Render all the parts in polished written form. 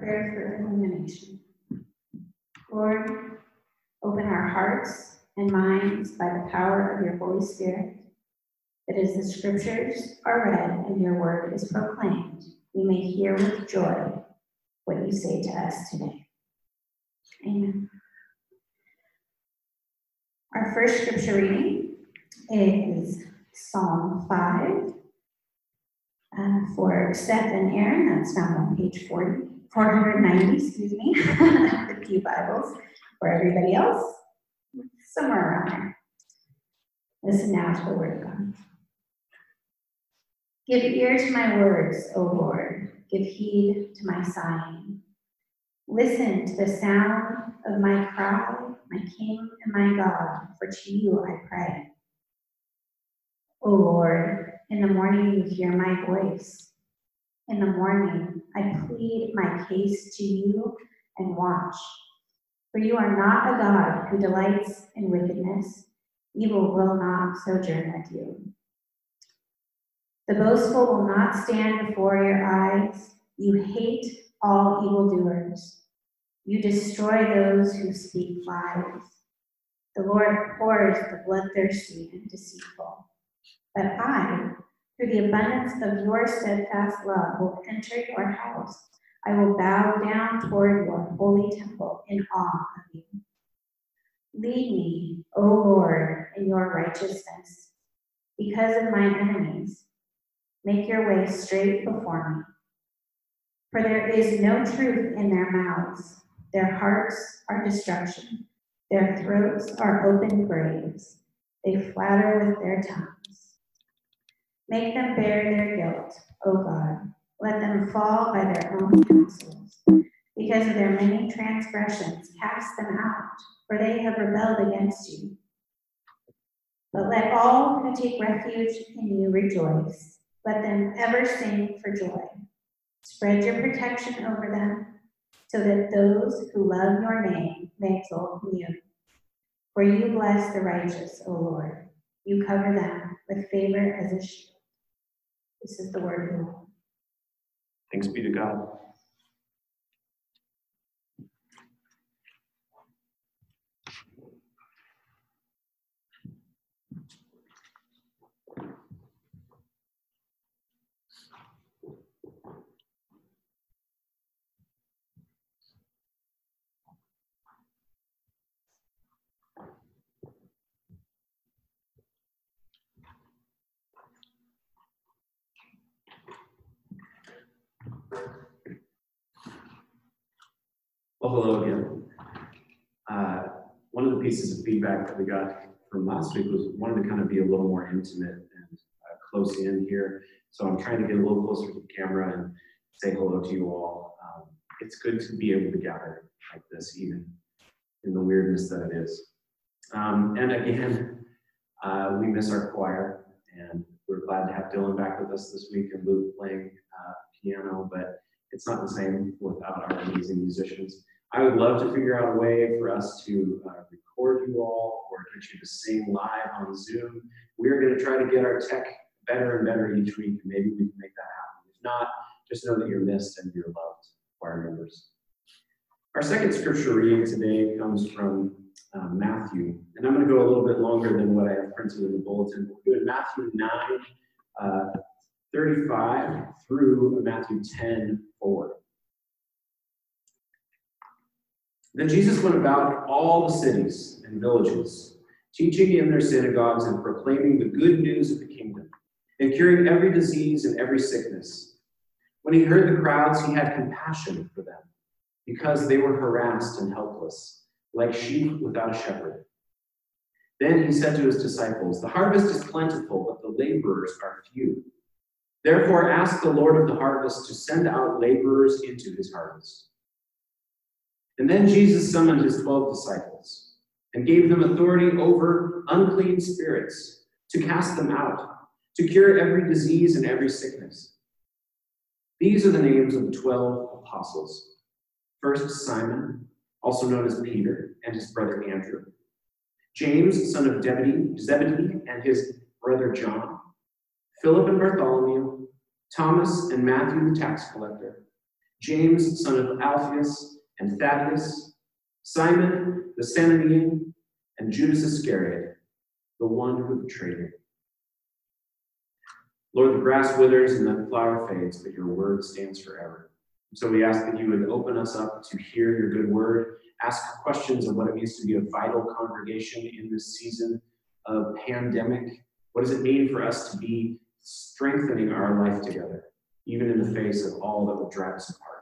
prayer for illumination. Lord, open our hearts and minds by the power of your Holy Spirit, that as the scriptures are read and your word is proclaimed, we may hear with joy what you say to us today. Amen. Our first scripture reading is Psalm 5 for Seth and Aaron. That's found on page 490, the Pew Bibles. For everybody else, somewhere around there. Listen now to the word of God. Give ear to my words, O Lord. Give heed to my sighing. Listen to the sound of my cry, my King and my God, for to you I pray. O Lord, in the morning you hear my voice. In the morning I plead my case to you and watch. For you are not a God who delights in wickedness. Evil will not sojourn with you. The boastful will not stand before your eyes. You hate all evildoers. You destroy those who speak lies. The Lord abhors the bloodthirsty and deceitful. But I, through the abundance of your steadfast love, will enter your house. I will bow down toward your holy temple in awe of you. Lead me, O Lord, in your righteousness. Because of my enemies, make your way straight before me. For there is no truth in their mouths. Their hearts are destruction. Their throats are open graves. They flatter with their tongues. Make them bear their guilt, O God. Let them fall by their own counsels. Because of their many transgressions, cast them out, for they have rebelled against you. But let all who take refuge in you rejoice. Let them ever sing for joy. Spread your protection over them, so that those who love your name may exult in you. For you bless the righteous, O Lord. You cover them with favor as a shield. This is the word of the Lord. Thanks be to God. Well, hello again. One of the pieces of feedback that we got from last week was wanted to kind of be a little more intimate and close in here. So I'm trying to get a little closer to the camera and say hello to you all. It's good to be able to gather like this, even in the weirdness that it is. And again, we miss our choir, and we're glad to have Dylan back with us this week and Luke playing piano, but it's not the same without our amazing musicians. I would love to figure out a way for us to record you all or get you to sing live on Zoom. We're going to try to get our tech better and better each week, and maybe we can make that happen. If not, just know that you're missed and you're loved, choir members. Our second scripture reading today comes from Matthew, and I'm going to go a little bit longer than what I have printed in the bulletin. We're doing Matthew 9:35 through Matthew 10:4. Then Jesus went about all the cities and villages, teaching in their synagogues and proclaiming the good news of the kingdom, and curing every disease and every sickness. When he heard the crowds, he had compassion for them, because they were harassed and helpless, like sheep without a shepherd. Then he said to his disciples, "The harvest is plentiful, but the laborers are few. Therefore ask the Lord of the harvest to send out laborers into his harvest." And then Jesus summoned his 12 disciples and gave them authority over unclean spirits to cast them out, to cure every disease and every sickness. These are the names of the 12 apostles. First, Simon, also known as Peter, and his brother Andrew. James, son of Zebedee, and his brother John. Philip and Bartholomew. Thomas and Matthew the tax collector. James, son of Alphaeus, and Thaddeus, Simon the Canaanian, and Judas Iscariot, the one who betrayed him. Lord, the grass withers and the flower fades, but your word stands forever. So we ask that you would open us up to hear your good word, ask questions of what it means to be a vital congregation in this season of pandemic. What does it mean for us to be strengthening our life together, even in the face of all that would drive us apart?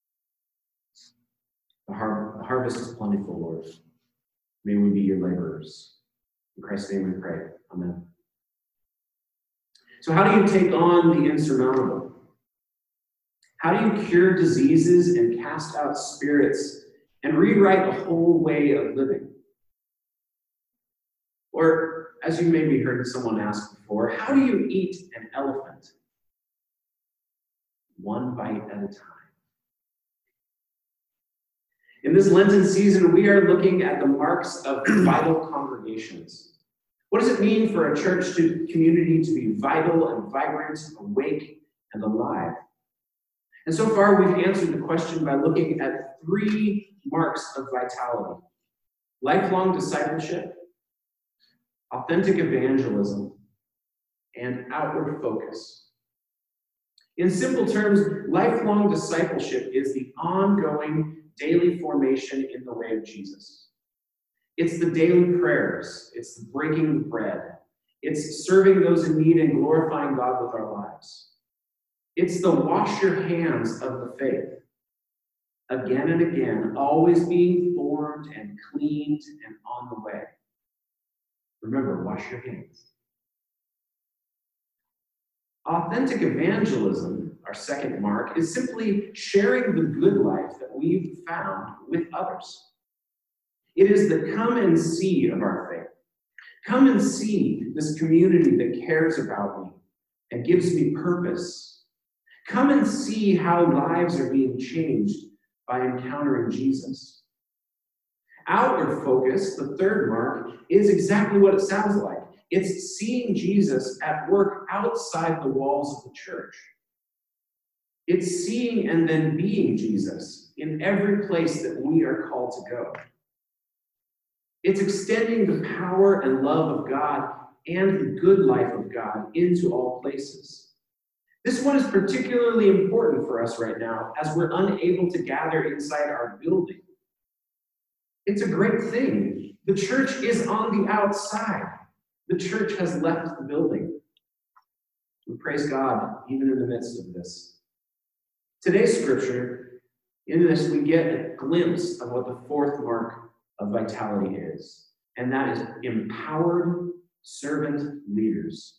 The harvest is plentiful, Lord. May we be your laborers. In Christ's name we pray. Amen. So how do you take on the insurmountable? How do you cure diseases and cast out spirits and rewrite a whole way of living? Or, as you maybe heard someone ask before, how do you eat an elephant? One bite at a time. In this Lenten season, we are looking at the marks of vital congregations. What does it mean for a church community to be vital and vibrant, awake and alive? And so far, we've answered the question by looking at 3 marks of vitality: lifelong discipleship, authentic evangelism, and outward focus. In simple terms, lifelong discipleship is the ongoing daily formation in the way of Jesus. It's the daily prayers, it's the breaking of bread, it's serving those in need and glorifying God with our lives. It's the wash your hands of the faith. Again and again, always being formed and cleaned and on the way. Remember, wash your hands. Authentic evangelism, our second mark, is simply sharing the good life that we've found with others. It is the come and see of our faith. Come and see this community that cares about me and gives me purpose. Come and see how lives are being changed by encountering Jesus. Outward focus, the third mark, is exactly what it sounds like. It's seeing Jesus at work outside the walls of the church. It's seeing and then being Jesus in every place that we are called to go. It's extending the power and love of God and the good life of God into all places. This one is particularly important for us right now as we're unable to gather inside our building. It's a great thing. The church is on the outside. The church has left the building. We praise God even in the midst of this. Today's scripture, in this we get a glimpse of what the fourth mark of vitality is, and that is empowered servant leaders.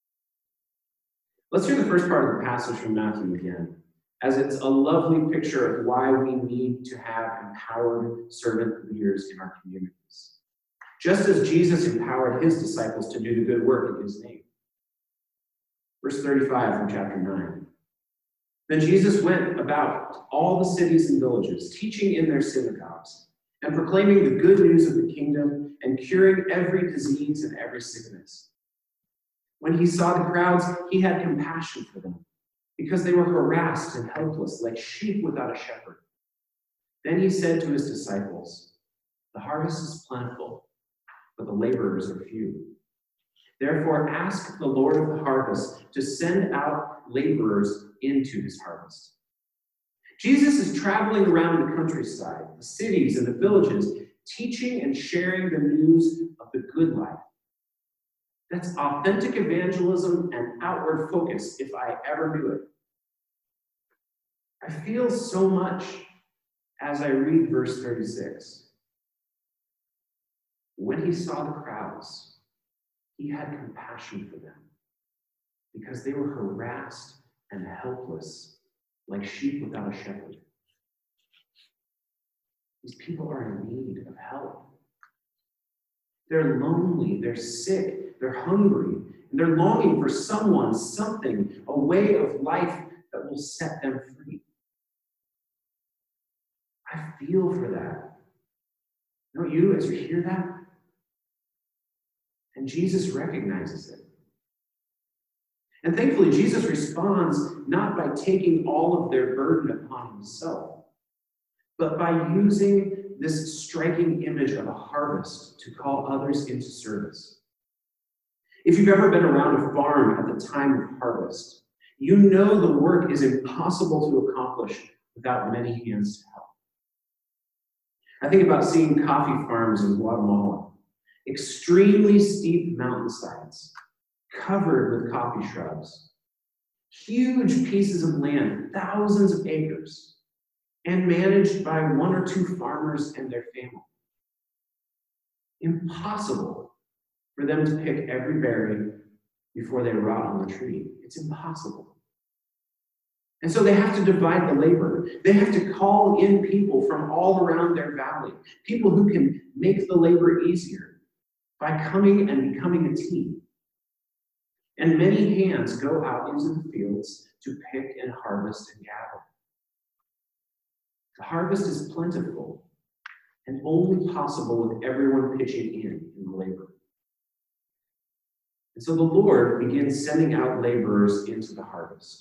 Let's hear the first part of the passage from Matthew again, as it's a lovely picture of why we need to have empowered servant leaders in our communities. Just as Jesus empowered his disciples to do the good work in his name. Verse 35 from chapter 9. Then Jesus went about all the cities and villages, teaching in their synagogues, and proclaiming the good news of the kingdom, and curing every disease and every sickness. When he saw the crowds, he had compassion for them, because they were harassed and helpless, like sheep without a shepherd. Then he said to his disciples, "The harvest is plentiful, but the laborers are few. Therefore ask the Lord of the harvest to send out laborers into his harvest." Jesus is traveling around the countryside, the cities and the villages, teaching and sharing the news of the good life. That's authentic evangelism and outward focus, if I ever knew it. I feel so much as I read verse 36. When he saw the crowds, he had compassion for them, because they were harassed and helpless, like sheep without a shepherd. These people are in need of help. They're lonely, they're sick, they're hungry, and they're longing for someone, something, a way of life that will set them free. I feel for that. Don't you, as you hear that? And Jesus recognizes it. And thankfully, Jesus responds not by taking all of their burden upon himself, but by using this striking image of a harvest to call others into service. If you've ever been around a farm at the time of harvest, you know the work is impossible to accomplish without many hands to help. I think about seeing coffee farms in Guatemala, extremely steep mountainsides, covered with coffee shrubs, huge pieces of land, thousands of acres, and managed by one or two farmers and their family. Impossible for them to pick every berry before they rot on the tree. It's impossible. And so they have to divide the labor. They have to call in people from all around their valley, people who can make the labor easier by coming and becoming a team. And many hands go out into the fields to pick and harvest and gather. The harvest is plentiful and only possible with everyone pitching in the labor. And so the Lord begins sending out laborers into the harvest.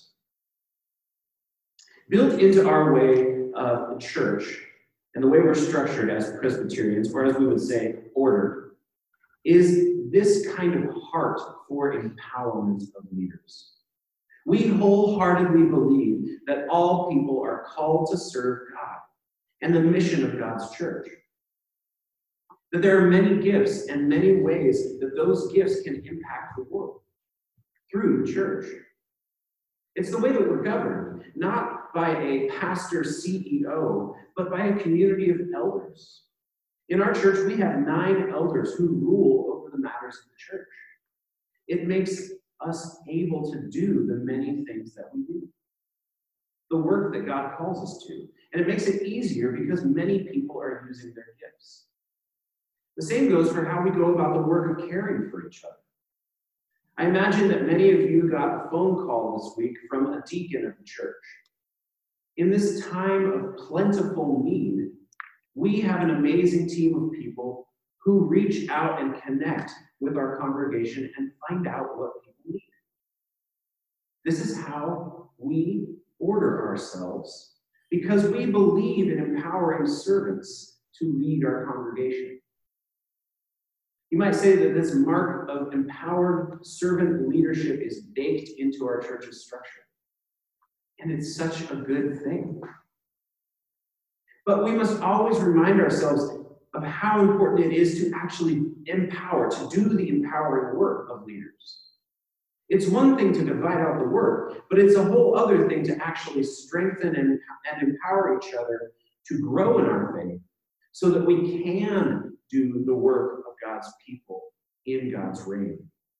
Built into our way of the church and the way we're structured as Presbyterians, or as we would say, ordered, is this kind of heart for empowerment of leaders. We wholeheartedly believe that all people are called to serve God and the mission of God's church. That there are many gifts and many ways that those gifts can impact the world through the church. It's the way that we're governed, not by a pastor CEO, but by a community of elders. In our church, we have 9 elders who rule over the matters of the church. It makes us able to do the many things that we do, the work that God calls us to. And it makes it easier because many people are using their gifts. The same goes for how we go about the work of caring for each other. I imagine that many of you got a phone call this week from a deacon of the church. In this time of plentiful need, we have an amazing team of people who reach out and connect with our congregation and find out what people need. This is how we order ourselves because we believe in empowering servants to lead our congregation. You might say that this mark of empowered servant leadership is baked into our church's structure. And it's such a good thing. But we must always remind ourselves of how important it is to actually empower, to do the empowering work of leaders. It's one thing to divide out the work, but it's a whole other thing to actually strengthen and empower each other to grow in our faith so that we can do the work of God's people in God's reign.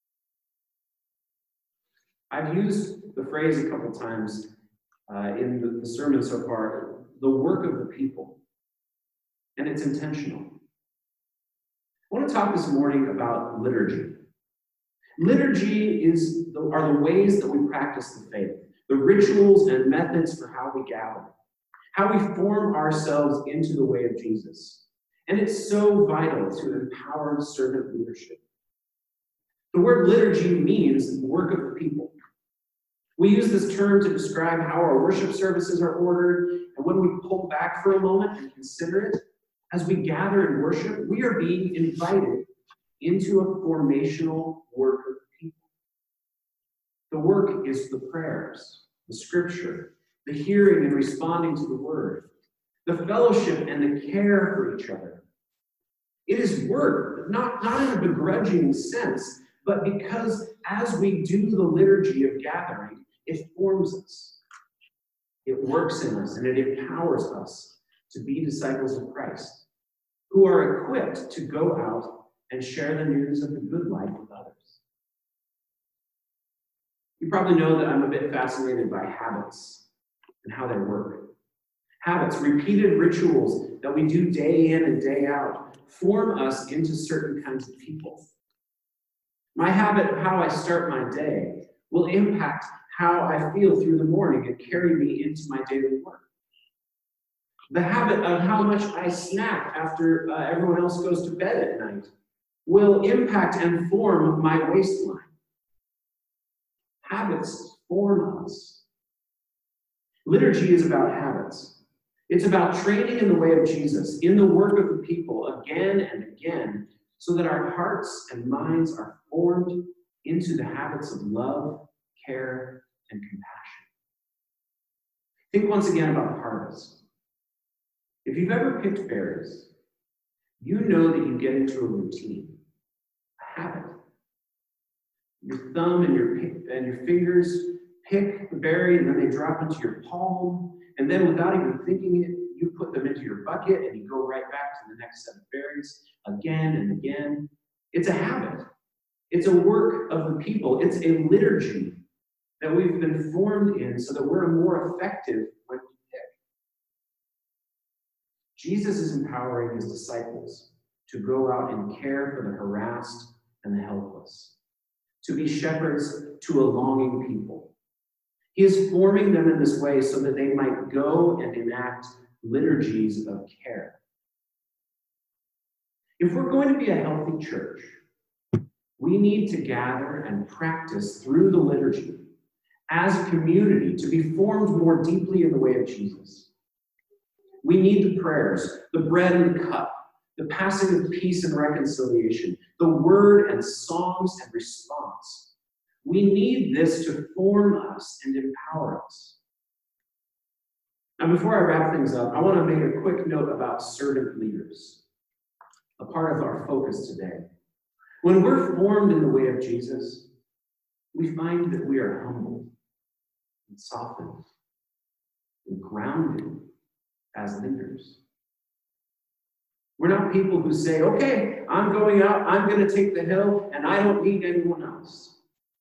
I've used the phrase a couple times in the sermon so far, the work of the people, and it's intentional. I want to talk this morning about liturgy. Liturgy are the ways that we practice the faith, the rituals and methods for how we gather, how we form ourselves into the way of Jesus. And it's so vital to empower servant leadership. The word liturgy means work of the people. We use this term to describe how our worship services are ordered, and when we pull back for a moment and consider it, as we gather and worship, we are being invited into a formational work of the people. The work is the prayers, the scripture, the hearing and responding to the word, the fellowship and the care for each other. It is work, not in a begrudging sense, but because as we do the liturgy of gathering, it forms us. It works in us and it empowers us to be disciples of Christ, who are equipped to go out and share the news of the good life with others. You probably know that I'm a bit fascinated by habits and how they work. Habits, repeated rituals that we do day in and day out, form us into certain kinds of people. My habit of how I start my day will impact how I feel through the morning and carry me into my daily work. The habit of how much I snack after everyone else goes to bed at night will impact and form my waistline. Habits form us. Liturgy is about habits. It's about training in the way of Jesus, in the work of the people again and again, so that our hearts and minds are formed into the habits of love, care, and compassion. Think once again about the harvest. If you've ever picked berries, you know that you get into a routine, a habit. Your thumb and your fingers pick the berry, and then they drop into your palm, and then without even thinking it, you put them into your bucket, and you go right back to the next set of berries again and again. It's a habit. It's a work of the people. It's a liturgy that we've been formed in so that we're more effective when we pick. Jesus is empowering his disciples to go out and care for the harassed and the helpless, to be shepherds to a longing people. He is forming them in this way so that they might go and enact liturgies of care. If we're going to be a healthy church, we need to gather and practice through the liturgy as a community to be formed more deeply in the way of Jesus. We need the prayers, the bread and the cup, the passing of peace and reconciliation, the word and songs and response. We need this to form us and empower us. Now, before I wrap things up, I want to make a quick note about servant leaders, a part of our focus today. When we're formed in the way of Jesus, we find that we are humbled and softened and grounded as leaders. We're not people who say, okay, I'm going out, I'm going to take the hill, and I don't need anyone else.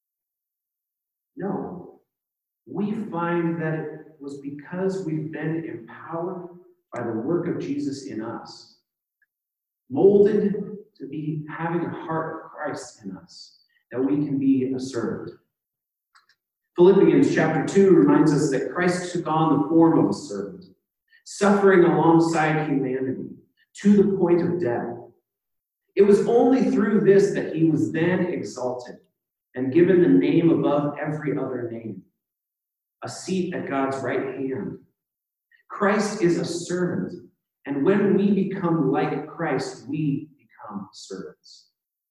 No, we find that it was because we've been empowered by the work of Jesus in us, molded to be having a heart of Christ in us, that we can be a servant. Philippians chapter 2 reminds us that Christ took on the form of a servant, suffering alongside humanity to the point of death. It was only through this that he was then exalted and given the name above every other name, a seat at God's right hand. Christ is a servant, and when we become like Christ, we become servants.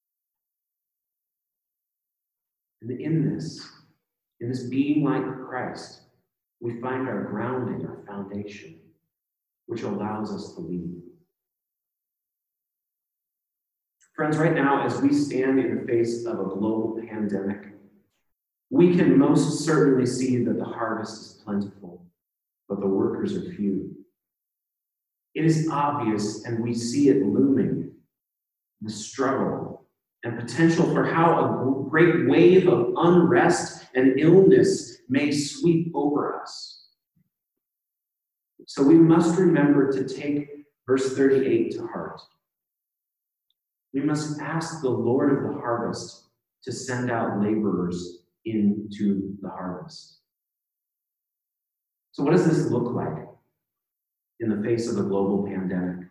And in this being like Christ, we find our grounding, our foundation, which allows us to lead. Friends, right now, as we stand in the face of a global pandemic, we can most certainly see that the harvest is plentiful, but the workers are few. It is obvious, and we see it looming, the struggle and potential for how a great wave of unrest and illness may sweep over us. So we must remember to take verse 38 to heart. We must ask the Lord of the harvest to send out laborers into the harvest. So what does this look like in the face of a global pandemic?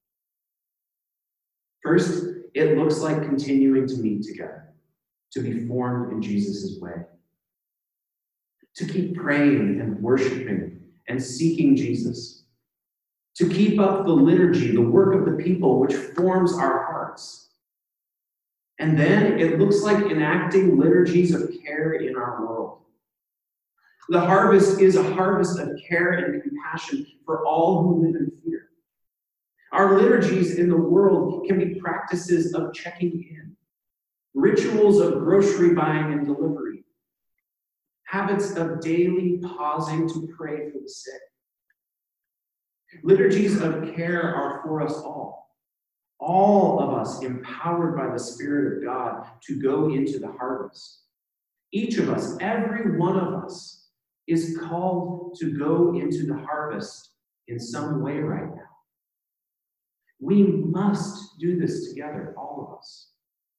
First, it looks like continuing to meet together, to be formed in Jesus' way, to keep praying and worshiping and seeking Jesus, to keep up the liturgy, the work of the people, which forms our hearts. And then it looks like enacting liturgies of care in our world. The harvest is a harvest of care and compassion for all who live in fear. Our liturgies in the world can be practices of checking in, rituals of grocery buying and delivery, habits of daily pausing to pray for the sick. Liturgies of care are for us all of us empowered by the Spirit of God to go into the harvest. Each of us, every one of us, is called to go into the harvest in some way right now. We must do this together, all of us.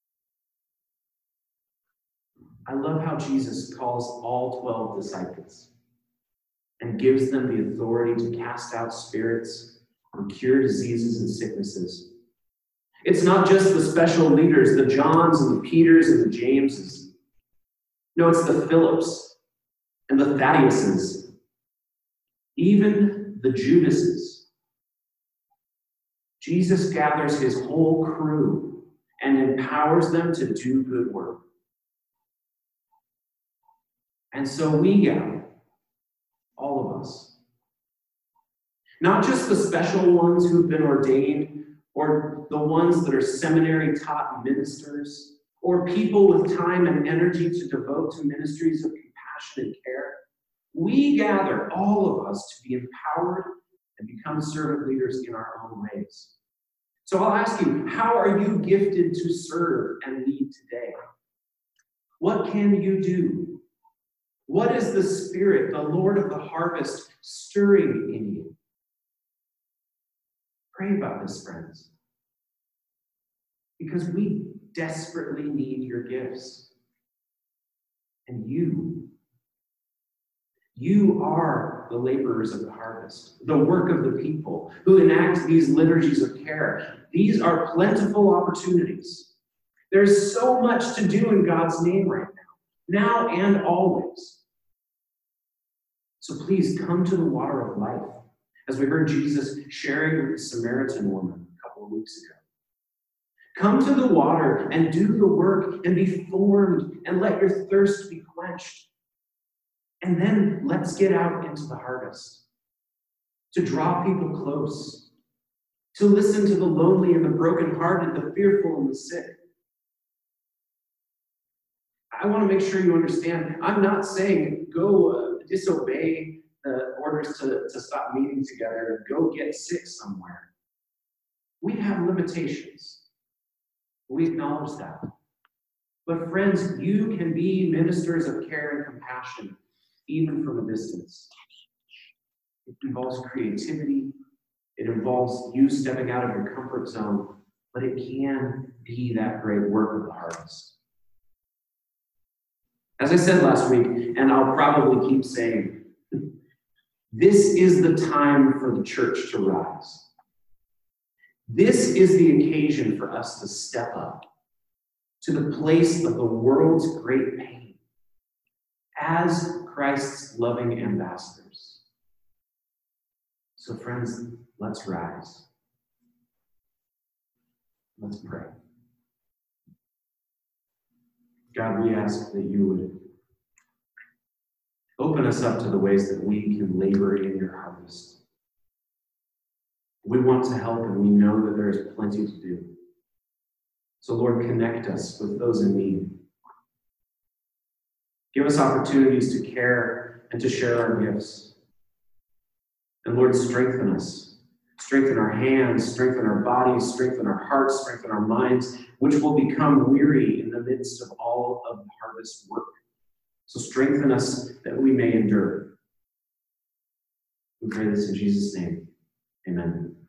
I love how Jesus calls all 12 disciples and gives them the authority to cast out spirits and cure diseases and sicknesses. It's not just the special leaders, the Johns and the Peters and the Jameses. No, it's the Philips and the Thaddeus's, even the Judases. Jesus gathers his whole crew and empowers them to do good work. And so we gather, all of us. Not just the special ones who've been ordained, or the ones that are seminary-taught ministers, or people with time and energy to devote to ministries of compassion and care. We gather, all of us, to be empowered and become servant leaders in our own ways. So I'll ask you, how are you gifted to serve and lead today? What can you do? What is the Spirit, the Lord of the harvest, stirring in you? Pray about this, friends. Because we desperately need your gifts. And you are the laborers of the harvest, the work of the people who enact these liturgies of care. These are plentiful opportunities. There's so much to do in God's name right now and always. So please come to the water of life, as we heard Jesus sharing with the Samaritan woman a couple of weeks ago. Come to the water and do the work and be formed and let your thirst be quenched. And then let's get out into the harvest to draw people close, to listen to the lonely and the brokenhearted, the fearful and the sick. I want to make sure you understand, I'm not saying go disobey the orders to stop meeting together and go get sick somewhere. We have limitations. We acknowledge that. But friends, you can be ministers of care and compassion, even from a distance. It involves creativity. It involves you stepping out of your comfort zone, but it can be that great work of the harvest. As I said last week, and I'll probably keep saying, this is the time for the church to rise. This is the occasion for us to step up to the place of the world's great pain as Christ's loving ambassadors. So friends, let's rise. Let's pray. God, we ask that you would open us up to the ways that we can labor in your harvest. We want to help, and we know that there is plenty to do. So Lord, connect us with those in need. Give us opportunities to care and to share our gifts. And Lord, strengthen us. Strengthen our hands, strengthen our bodies, strengthen our hearts, strengthen our minds, which will become weary in the midst of all of the harvest work. So strengthen us that we may endure. We pray this in Jesus' name. Amen.